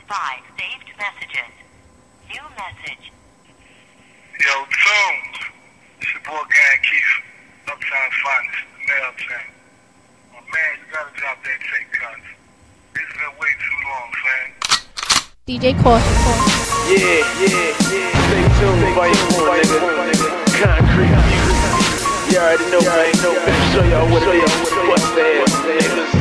5 saved messages. New message. Yo, Tunes. It's your boy Gang Keith. Uptown's finest. The mail thing. My man, you gotta drop that tape, cuz. It's been way too long, fam. DJ Caution. Yeah. Stay tuned, nigga. Concrete. You already know, man. Show y'all what's there, niggas.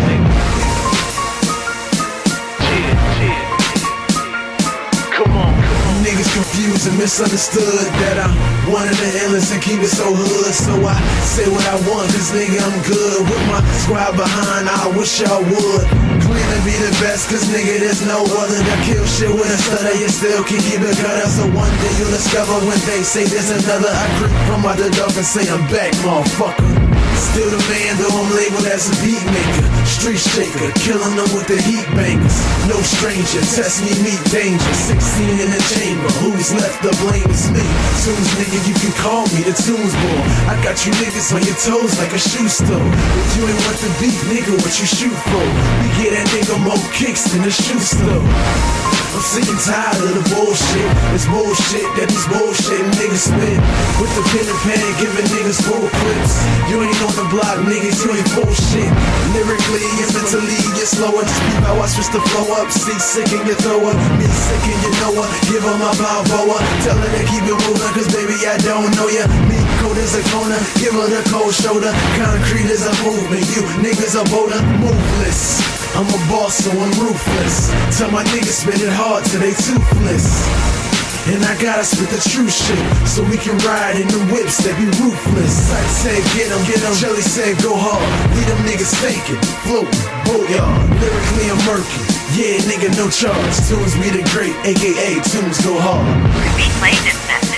Come on. Niggas confused and misunderstood that I'm one of the illest and keep it so hood. So I say what I want, cause nigga I'm good. With my squad behind, I wish y'all would. Claim to be the best, cause nigga there's no other that kill shit with a stutter. You still can keep it cutter. So one day you'll discover when they say there's another. I creep from out the dark and say I'm back, motherfucker. Still the man, though I'm labeled as a beat maker. Street shaker, killing them with the heat bangers. No stranger, test me, meet danger. 16 in the chamber, who's left to blame is me. Tunes, nigga, you can call me the Tunes boy. I got you niggas on your toes like a shoe store. If you ain't want the beat, nigga, what you shoot for? We get that nigga more kicks than a shoe store. I'm sick and tired of the bullshit. It's bullshit that these bullshit niggas spit. With the pen and pad, giving niggas full clips. You ain't on the block, niggas, you ain't bullshit. Lyrically and mentally, you're slower. Just peep how I switch the flow up. See sick and you throw up. Me sick and you know her. Give her my Balboa. Tell her to keep it moving, cause baby, I don't know ya. Me cold as a corner. Give her the cold shoulder. Concrete is a movement. You niggas are bolder, moveless. I'm a boss, so I'm ruthless. Tell my niggas spit it hard till they toothless. And I gotta spit the true shit, so we can ride in the whips that be ruthless. I said get 'em, Jelly said go hard. Leave them niggas faking, floating, boatyard. Lyrically I'm murky, yeah nigga no charge. Tunes be the great, aka Tunes go hard. Replay this message.